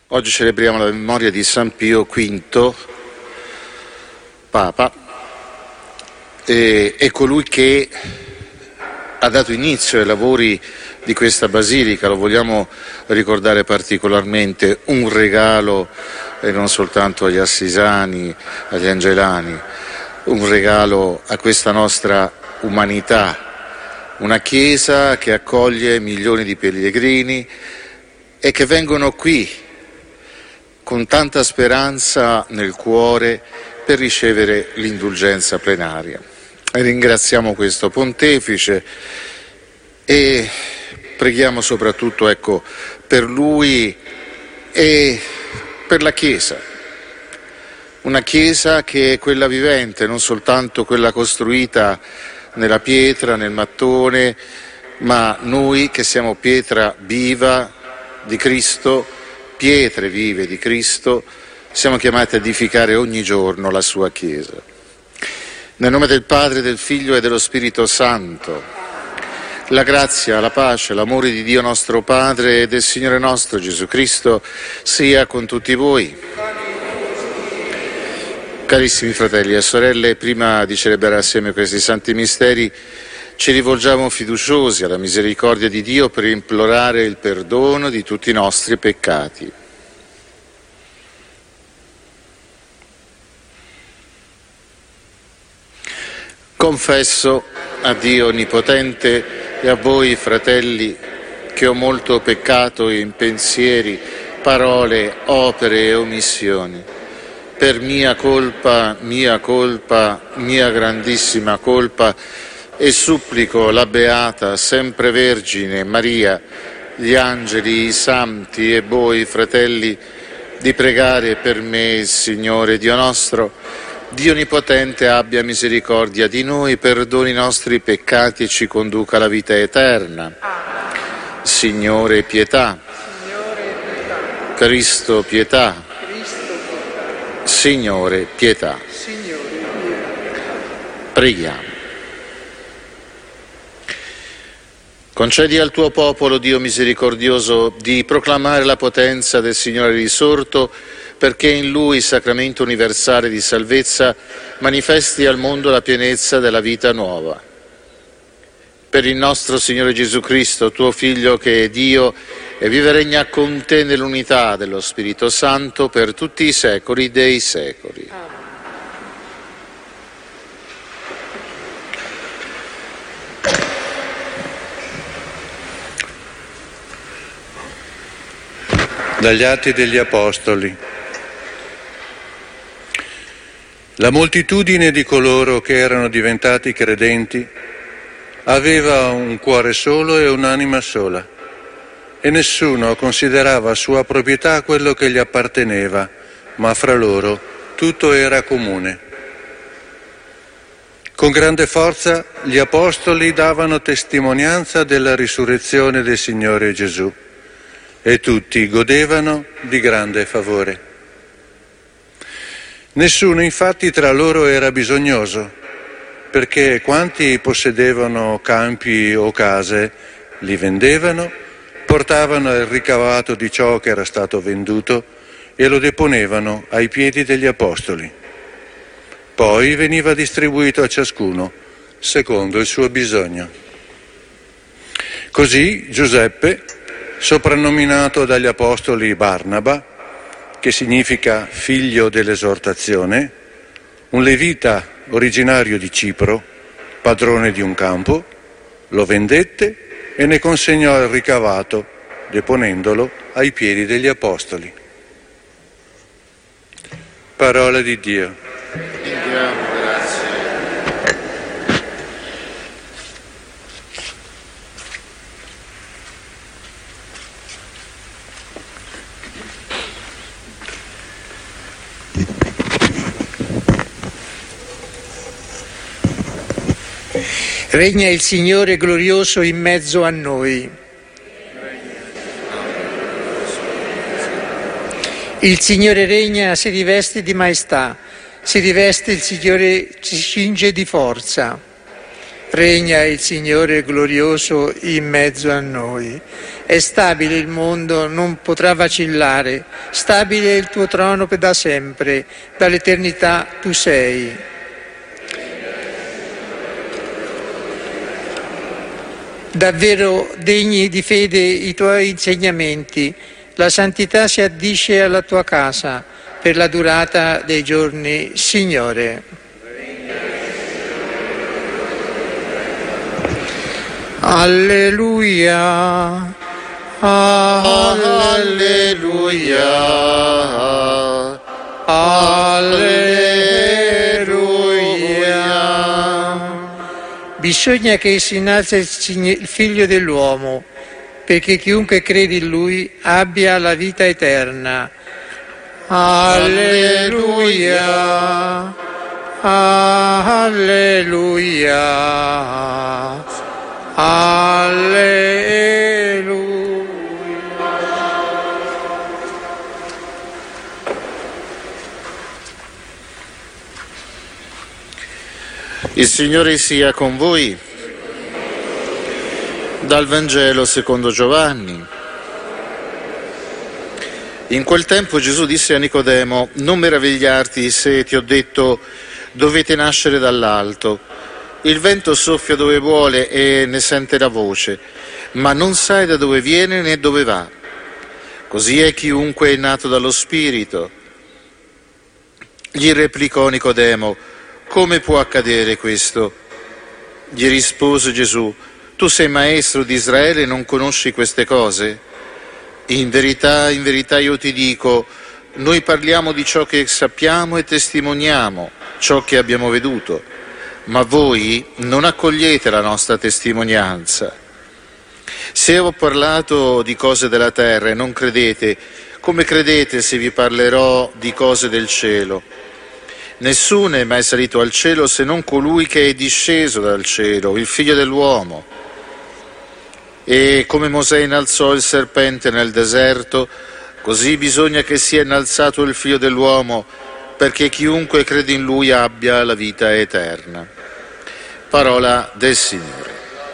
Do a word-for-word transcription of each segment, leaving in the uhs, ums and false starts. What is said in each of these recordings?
Oggi celebriamo la memoria di San Pio quinto, Papa, e è colui che ha dato inizio ai lavori di questa basilica. Lo vogliamo ricordare particolarmente, un regalo e non soltanto agli assisani, agli angelani, un regalo a questa nostra umanità, una Chiesa che accoglie milioni di pellegrini e che vengono qui con tanta speranza nel cuore per ricevere l'indulgenza plenaria. E ringraziamo questo Pontefice e preghiamo soprattutto, ecco, per lui e per la Chiesa. Una Chiesa che è quella vivente, non soltanto quella costruita nella pietra, nel mattone, ma noi che siamo pietra viva di Cristo, pietre vive di Cristo, siamo chiamati a edificare ogni giorno la sua Chiesa. Nel nome del Padre, del Figlio e dello Spirito Santo, la grazia, la pace, l'amore di Dio nostro Padre e del Signore nostro Gesù Cristo sia con tutti voi. Carissimi fratelli e sorelle, prima di celebrare assieme questi santi misteri, ci rivolgiamo fiduciosi alla misericordia di Dio per implorare il perdono di tutti i nostri peccati. Confesso a Dio Onnipotente e a voi, fratelli, che ho molto peccato in pensieri, parole, opere e omissioni. Per mia colpa, mia colpa, mia grandissima colpa, e supplico la Beata, sempre Vergine Maria, gli angeli, i santi e voi, fratelli, di pregare per me il Signore Dio nostro. Dio Onnipotente abbia misericordia di noi, perdoni i nostri peccati e ci conduca alla vita eterna. Signore, pietà. Cristo, pietà. Signore, pietà. Preghiamo. Concedi al tuo popolo, Dio misericordioso, di proclamare la potenza del Signore risorto, perché in Lui, sacramento universale di salvezza, manifesti al mondo la pienezza della vita nuova. Per il nostro Signore Gesù Cristo, tuo Figlio che è Dio e vive e regna con te nell'unità dello Spirito Santo per tutti i secoli dei secoli. Amen. Dagli Atti degli Apostoli. La moltitudine di coloro che erano diventati credenti aveva un cuore solo e un'anima sola, e nessuno considerava sua proprietà quello che gli apparteneva, ma fra loro tutto era comune. Con grande forza gli Apostoli davano testimonianza della risurrezione del Signore Gesù, e tutti godevano di grande favore. Nessuno infatti tra loro era bisognoso, perché quanti possedevano campi o case li vendevano, portavano il ricavato di ciò che era stato venduto e lo deponevano ai piedi degli Apostoli. Poi veniva distribuito a ciascuno secondo il suo bisogno. Così Giuseppe, soprannominato dagli Apostoli Barnaba, che significa figlio dell'esortazione, un levita originario di Cipro, padrone di un campo, lo vendette e ne consegnò il ricavato, deponendolo ai piedi degli Apostoli. Parola di Dio. Ringraziamo, grazie. Regna il Signore glorioso in mezzo a noi. Il Signore regna, si riveste di maestà, si riveste il Signore, si cinge di forza. Regna il Signore glorioso in mezzo a noi. È stabile il mondo, non potrà vacillare. Stabile è il tuo trono da sempre, dall'eternità tu sei. Davvero degni di fede i tuoi insegnamenti. La santità si addisce alla tua casa per la durata dei giorni, Signore. Alleluia, alleluia, alleluia. Bisogna che si innalzi il Figlio dell'uomo, perché chiunque crede in Lui abbia la vita eterna. Alleluia, alleluia. Alleluia. Il Signore sia con voi. Dal Vangelo secondo Giovanni. In quel tempo Gesù disse a Nicodemo: non meravigliarti se ti ho detto dovete nascere dall'alto. Il vento soffia dove vuole e ne sente la voce, ma non sai da dove viene né dove va. Così è chiunque è nato dallo Spirito. Gli replicò Nicodemo: come può accadere questo? Gli rispose Gesù: tu sei maestro di Israele e non conosci queste cose? In verità, in verità io ti dico, noi parliamo di ciò che sappiamo e testimoniamo ciò che abbiamo veduto. Ma voi non accogliete la nostra testimonianza. Se ho parlato di cose della terra e non credete, come credete se vi parlerò di cose del cielo? Nessuno è mai salito al cielo se non colui che è disceso dal cielo, il Figlio dell'uomo. E come Mosè innalzò il serpente nel deserto, così bisogna che sia innalzato il Figlio dell'uomo, perché chiunque crede in Lui abbia la vita eterna. Parola del Signore.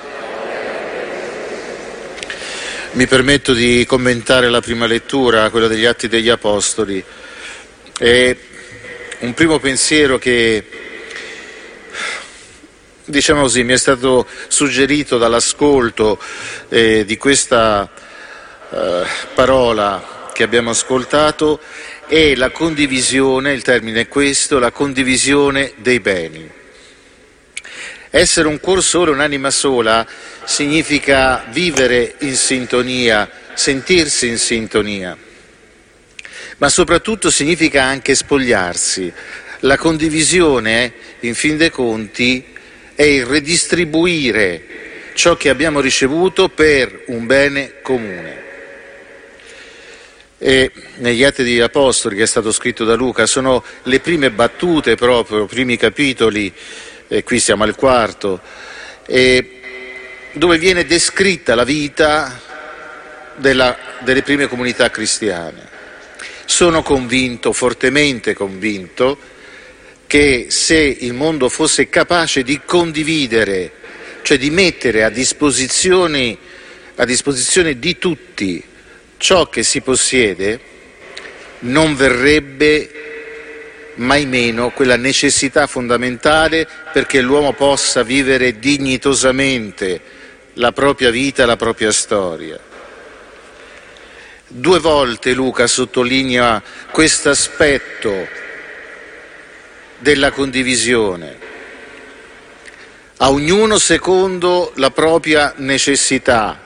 Mi permetto di commentare la prima lettura, quella degli Atti degli Apostoli. E un primo pensiero che, diciamo così, mi è stato suggerito dall'ascolto eh, di questa eh, parola che abbiamo ascoltato è la condivisione, il termine è questo, la condivisione dei beni. Essere un cuor solo, un'anima sola, significa vivere in sintonia, sentirsi in sintonia, ma soprattutto significa anche spogliarsi. La condivisione, in fin dei conti, è il redistribuire ciò che abbiamo ricevuto per un bene comune. E negli Atti degli Apostoli, che è stato scritto da Luca, sono le prime battute proprio, i primi capitoli, e qui siamo al quarto, e dove viene descritta la vita della, delle prime comunità cristiane. Sono convinto, fortemente convinto, che se il mondo fosse capace di condividere, cioè di mettere a disposizione, a disposizione di tutti ciò che si possiede, non verrebbe mai meno quella necessità fondamentale perché l'uomo possa vivere dignitosamente la propria vita, la propria storia. Due volte Luca sottolinea questo aspetto della condivisione, a ognuno secondo la propria necessità.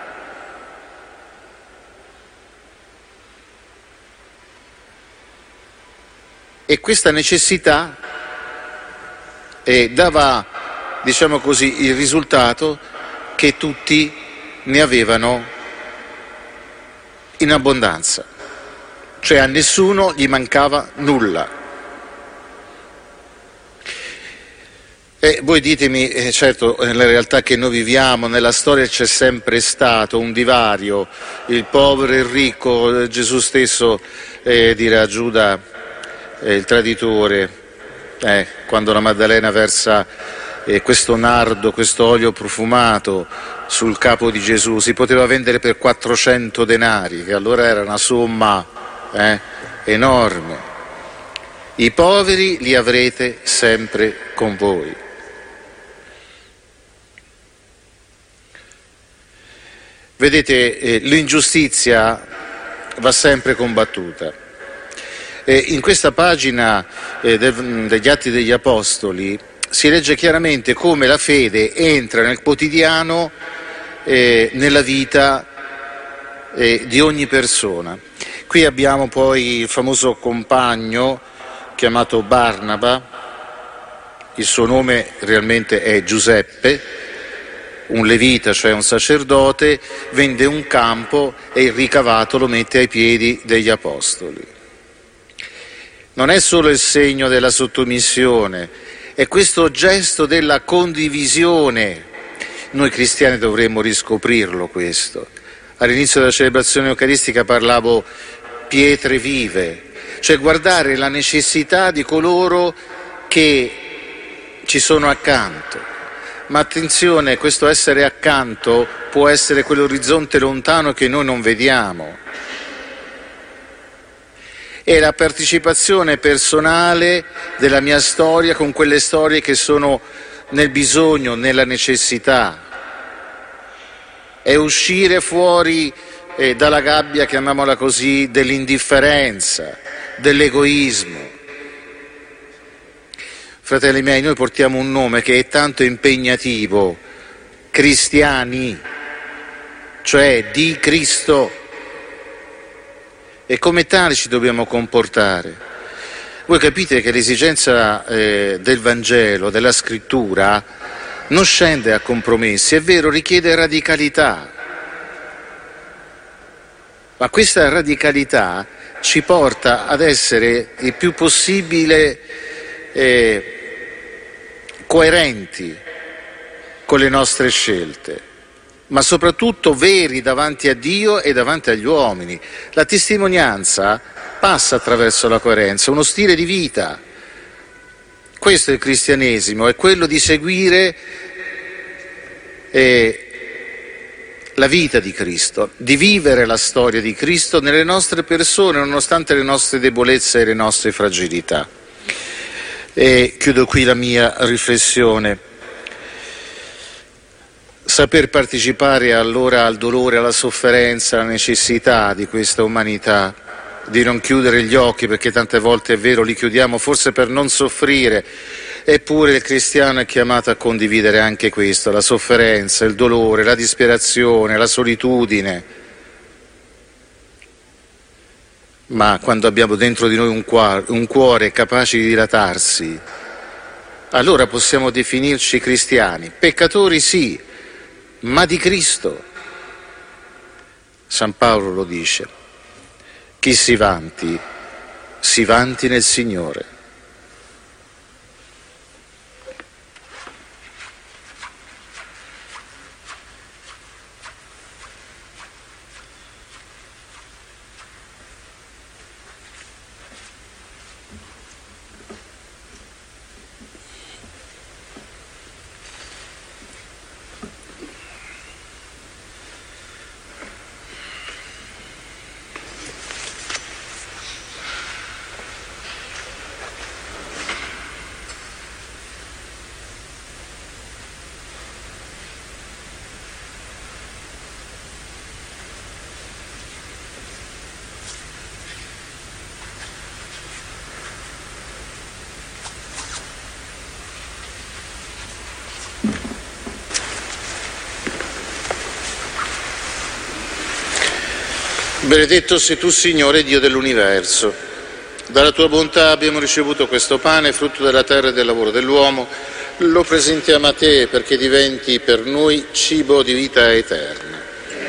E questa necessità eh, dava, diciamo così, il risultato che tutti ne avevano in abbondanza, cioè a nessuno gli mancava nulla. E voi ditemi, eh, certo, nella realtà che noi viviamo, nella storia c'è sempre stato un divario, il povero e il ricco. Gesù stesso eh, dirà a Giuda, eh, il traditore, eh, quando la Maddalena versa eh, questo nardo, questo olio profumato sul capo di Gesù si poteva vendere per quattrocento denari, che allora era una somma eh, enorme. I poveri li avrete sempre con voi. Vedete, eh, l'ingiustizia va sempre combattuta. Eh, in questa pagina eh, del, degli Atti degli Apostoli si legge chiaramente come la fede entra nel quotidiano, eh, nella vita eh, di ogni persona. Qui abbiamo poi il famoso compagno chiamato Barnaba, il suo nome realmente è Giuseppe, un levita, cioè un sacerdote, vende un campo e il ricavato lo mette ai piedi degli apostoli. Non è solo il segno della sottomissione, è questo gesto della condivisione. Noi cristiani dovremmo riscoprirlo questo. All'inizio della celebrazione eucaristica parlavo pietre vive, cioè guardare la necessità di coloro che ci sono accanto. Ma attenzione, questo essere accanto può essere quell'orizzonte lontano che noi non vediamo. È la partecipazione personale della mia storia con quelle storie che sono nel bisogno, nella necessità. È uscire fuori eh, dalla gabbia, chiamiamola così, dell'indifferenza, dell'egoismo. Fratelli miei, noi portiamo un nome che è tanto impegnativo, cristiani, cioè di Cristo, e come tali ci dobbiamo comportare. Voi capite che l'esigenza eh, del Vangelo, della Scrittura, non scende a compromessi, è vero, richiede radicalità, ma questa radicalità ci porta ad essere il più possibile eh, coerenti con le nostre scelte, ma soprattutto veri davanti a Dio e davanti agli uomini. La testimonianza passa attraverso la coerenza, uno stile di vita. Questo è il cristianesimo, è quello di seguire eh, la vita di Cristo, di vivere la storia di Cristo nelle nostre persone, nonostante le nostre debolezze e le nostre fragilità. E chiudo qui la mia riflessione. Saper partecipare allora al dolore, alla sofferenza, alla necessità di questa umanità, di non chiudere gli occhi, perché tante volte è vero, li chiudiamo forse per non soffrire, eppure il cristiano è chiamato a condividere anche questo, la sofferenza, il dolore, la disperazione, la solitudine. Ma quando abbiamo dentro di noi un cuore, un cuore capace di dilatarsi, allora possiamo definirci cristiani. Peccatori sì, ma di Cristo. San Paolo lo dice: chi si vanti, si vanti nel Signore. Benedetto sei tu, Signore, Dio dell'universo. Dalla tua bontà abbiamo ricevuto questo pane, frutto della terra e del lavoro dell'uomo. Lo presentiamo a te perché diventi per noi cibo di vita eterna.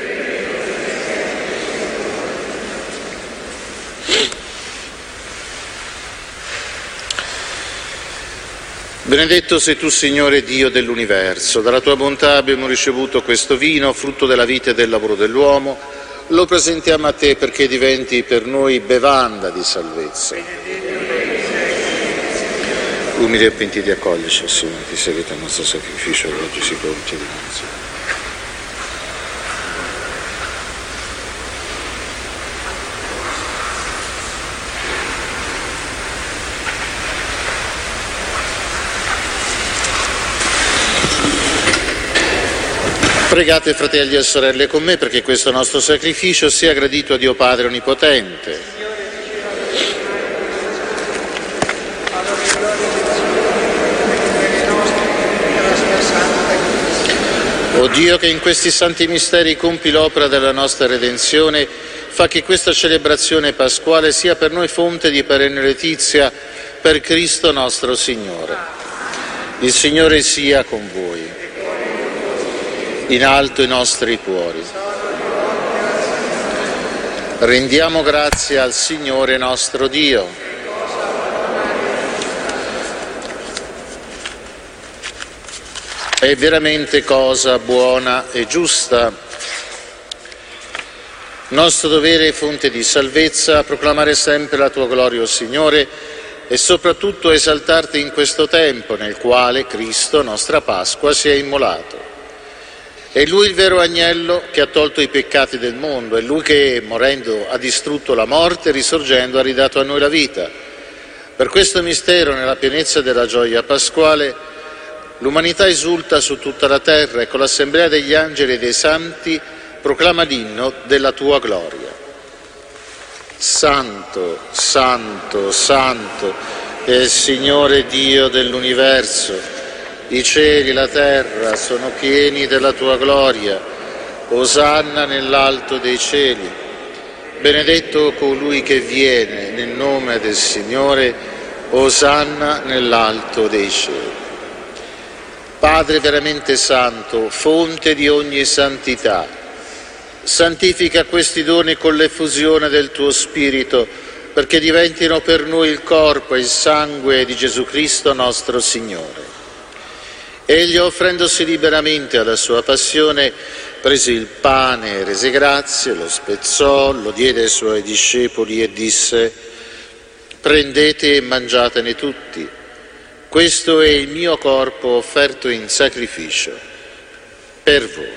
Benedetto sei tu, Signore, Dio dell'universo. Dalla tua bontà abbiamo ricevuto questo vino, frutto della vita e del lavoro dell'uomo. Lo presentiamo a te perché diventi per noi bevanda di salvezza. Umili e pentiti accoglici, Signore, ti seguita il nostro sacrificio, che oggi si compie dinanzi. Pregate, fratelli e sorelle, con me perché questo nostro sacrificio sia gradito a Dio Padre Onnipotente. O Dio, che in questi santi misteri compi l'opera della nostra redenzione, fa che questa celebrazione pasquale sia per noi fonte di perenne letizia per Cristo nostro Signore. Il Signore sia con voi. In alto i nostri cuori. Rendiamo grazie al Signore nostro Dio. È veramente cosa buona e giusta. Nostro dovere e fonte di salvezza proclamare sempre la tua gloria, o Signore, e soprattutto esaltarti in questo tempo nel quale Cristo, nostra Pasqua, si è immolato. È Lui il vero agnello che ha tolto i peccati del mondo, è Lui che, morendo, ha distrutto la morte e risorgendo ha ridato a noi la vita. Per questo mistero, nella pienezza della gioia pasquale, l'umanità esulta su tutta la terra e con l'assemblea degli angeli e dei santi proclama l'inno della tua gloria. Santo, santo, santo è il Signore Dio dell'universo. I cieli e la terra sono pieni della tua gloria. Osanna nell'alto dei cieli. Benedetto colui che viene nel nome del Signore. Osanna nell'alto dei cieli. Padre veramente santo, fonte di ogni santità, santifica questi doni con l'effusione del tuo Spirito, perché diventino per noi il corpo e il sangue di Gesù Cristo nostro Signore. Egli, offrendosi liberamente alla sua passione, prese il pane, rese grazie, lo spezzò, lo diede ai suoi discepoli e disse: prendete e mangiatene tutti. Questo è il mio corpo offerto in sacrificio per voi.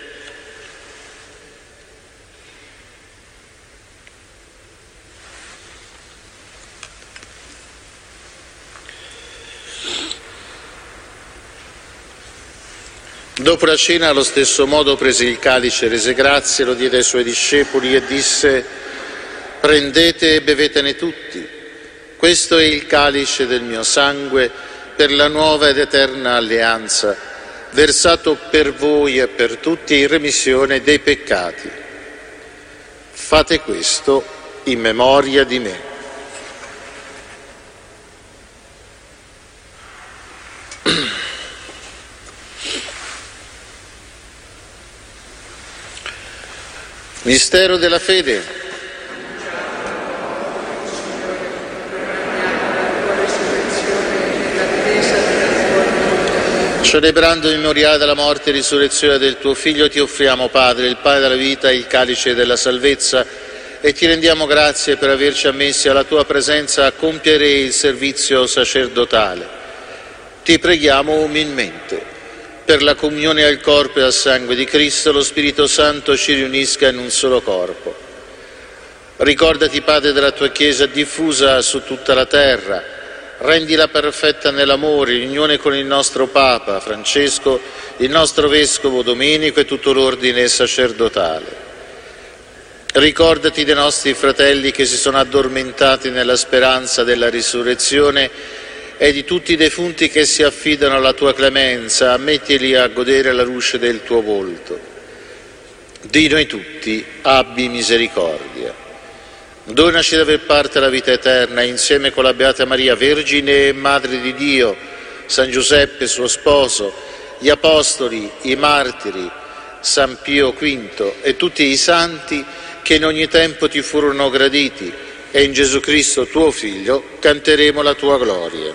Dopo la cena, allo stesso modo, prese il calice, rese grazie, lo diede ai suoi discepoli e disse: prendete e bevetene tutti. Questo è il calice del mio sangue per la nuova ed eterna alleanza, versato per voi e per tutti in remissione dei peccati. Fate questo in memoria di me. Mistero della fede. Celebrando il memoriale della morte e risurrezione del tuo Figlio, ti offriamo, Padre, il pane della vita e il calice della salvezza, e ti rendiamo grazie per averci ammessi alla tua presenza a compiere il servizio sacerdotale. Ti preghiamo umilmente, per la comunione al corpo e al sangue di Cristo, lo Spirito Santo ci riunisca in un solo corpo. Ricordati, Padre, della tua Chiesa diffusa su tutta la terra. Rendila perfetta nell'amore, in unione con il nostro Papa Francesco, il nostro Vescovo Domenico e tutto l'ordine sacerdotale. Ricordati dei nostri fratelli che si sono addormentati nella speranza della risurrezione e di tutti i defunti che si affidano alla tua clemenza. Ammettili a godere la luce del tuo volto. Di noi tutti abbi misericordia. Donaci di aver parte alla vita eterna, insieme con la Beata Maria, Vergine e Madre di Dio, San Giuseppe, suo sposo, gli Apostoli, i Martiri, San Pio quinto e tutti i santi che in ogni tempo ti furono graditi, e in Gesù Cristo, tuo Figlio, canteremo la tua gloria.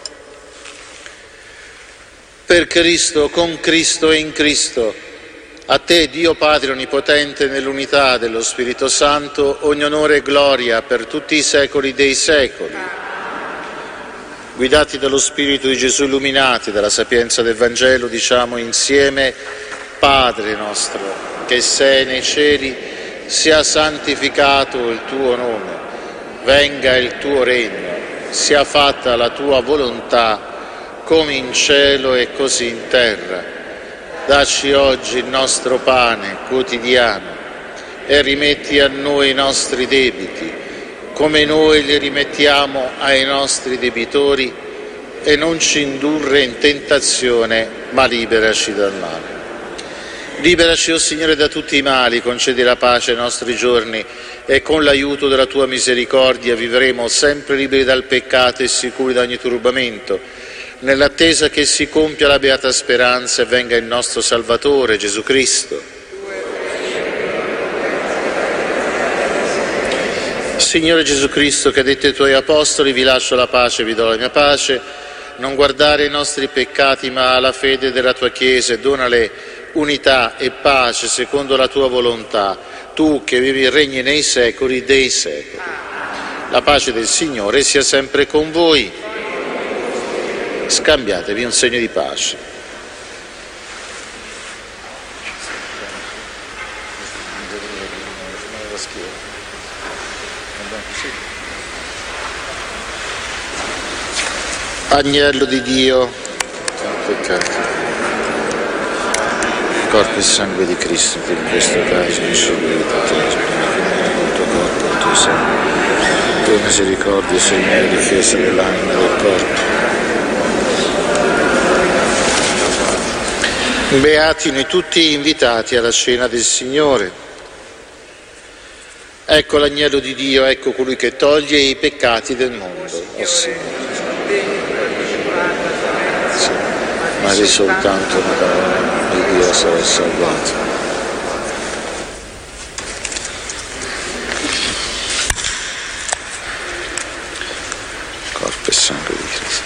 Per Cristo, con Cristo e in Cristo, a te, Dio Padre Onnipotente, nell'unità dello Spirito Santo, ogni onore e gloria per tutti i secoli dei secoli. Guidati dallo Spirito di Gesù, illuminati dalla sapienza del Vangelo, diciamo insieme: Padre nostro, che sei nei cieli, sia santificato il tuo nome, venga il tuo regno, sia fatta la tua volontà, come in cielo e così in terra. Dacci oggi il nostro pane quotidiano e rimetti a noi i nostri debiti, come noi li rimettiamo ai nostri debitori, e non ci indurre in tentazione, ma liberaci dal male. Liberaci, o Signore, da tutti i mali, concedi la pace ai nostri giorni e con l'aiuto della tua misericordia vivremo sempre liberi dal peccato e sicuri da ogni turbamento, nell'attesa che si compia la beata speranza e venga il nostro Salvatore, Gesù Cristo. Signore Gesù Cristo, che hai detto ai tuoi apostoli: vi lascio la pace, vi do la mia pace, non guardare i nostri peccati ma la fede della tua Chiesa, e donale unità e pace secondo la tua volontà, tu che vivi e regni nei secoli dei secoli. La pace del Signore sia sempre con voi. Scambiatevi un segno di pace. Agnello di Dio, peccato, corpo e sangue di Cristo, che in questo caso mi scioglie di peccato, il tuo corpo e il tuo sangue, tua misericordia sei mia difesa dell'anima e del corpo. Beati noi tutti invitati alla cena del Signore. Ecco l'agnello di Dio, ecco colui che toglie i peccati del mondo, o Signore. Ma di soltanto una parola di Dio sarà salvato. Corpo e sangue di Cristo.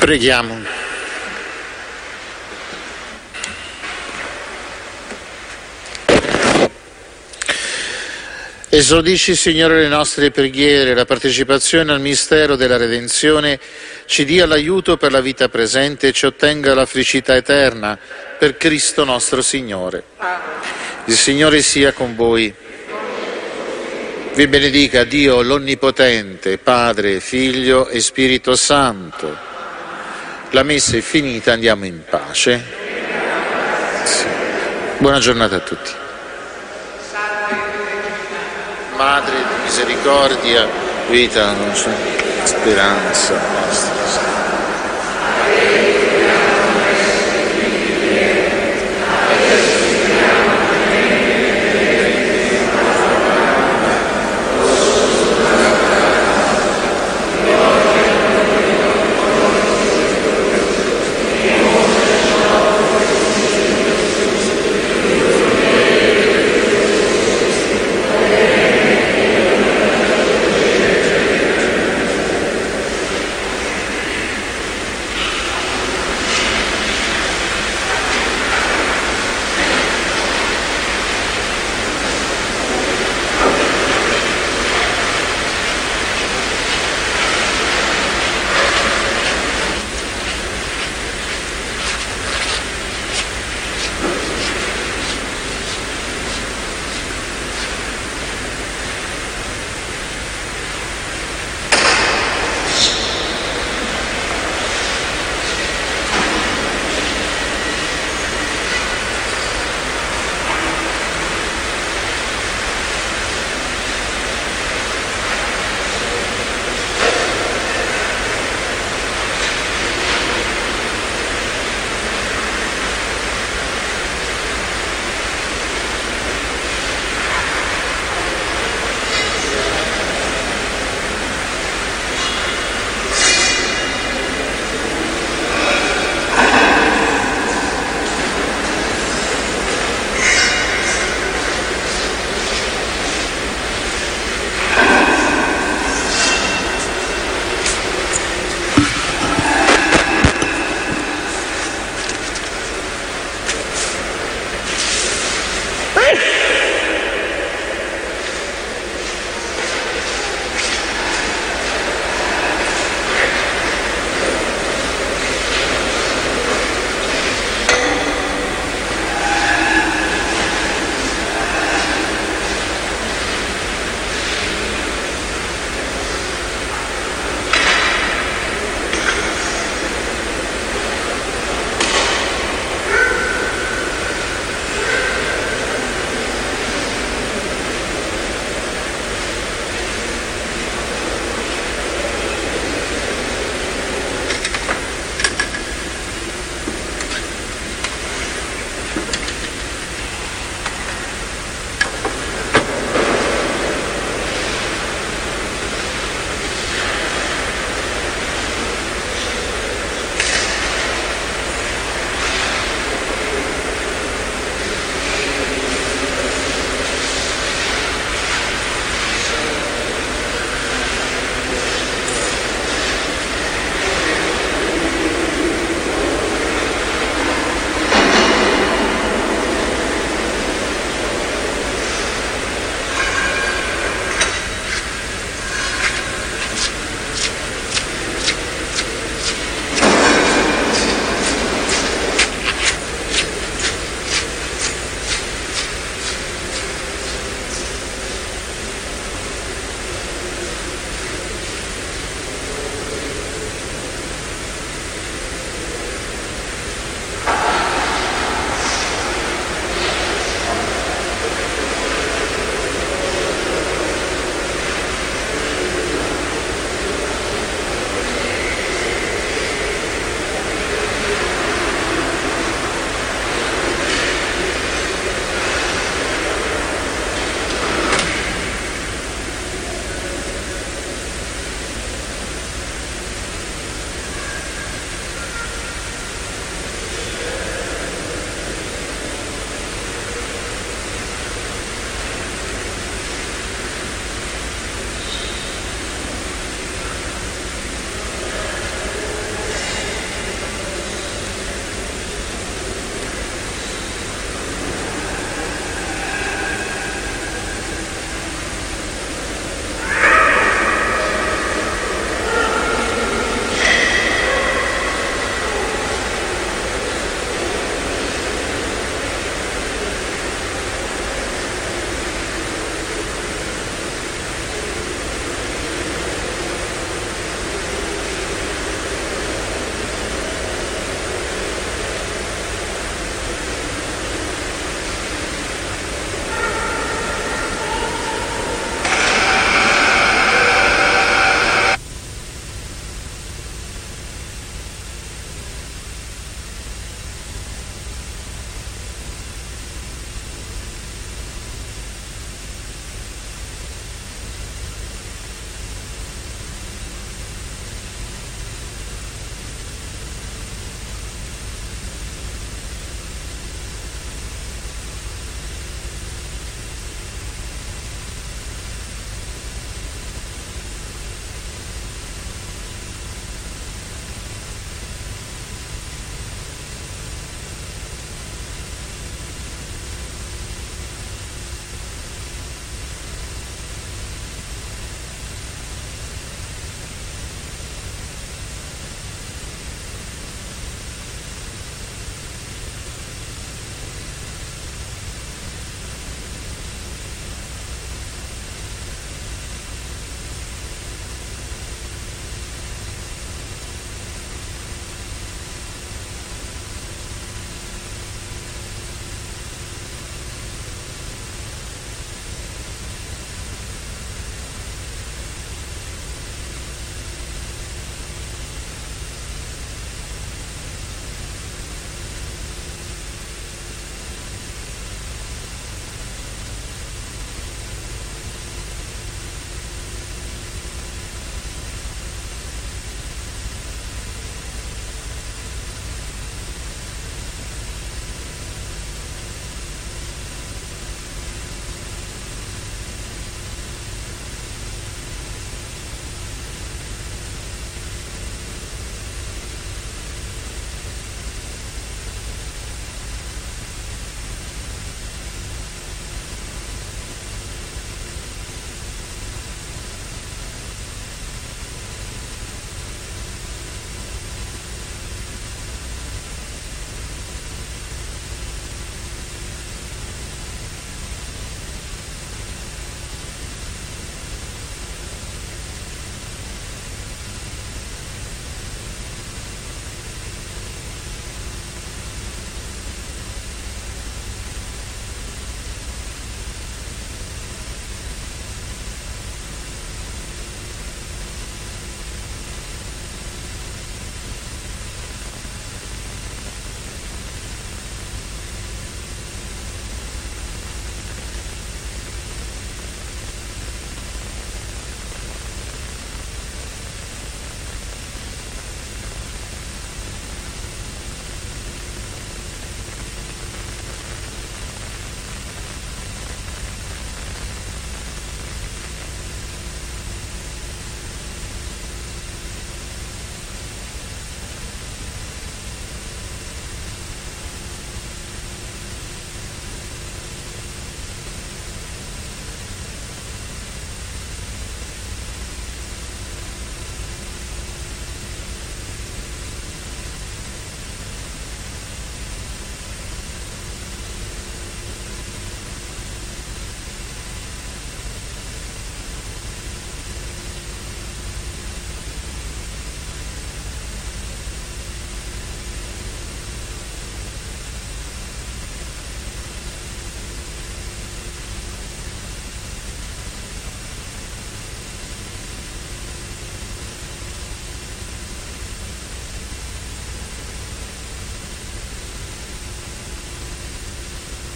Preghiamo. Esaudisci, Signore, le nostre preghiere, la partecipazione al mistero della redenzione, ci dia l'aiuto per la vita presente e ci ottenga la felicità eterna per Cristo nostro Signore. Il Signore sia con voi. Vi benedica Dio l'Onnipotente, Padre, Figlio e Spirito Santo. La messa è finita, andiamo in pace. Buona giornata a tutti. Madre di misericordia, vita, speranza nostra.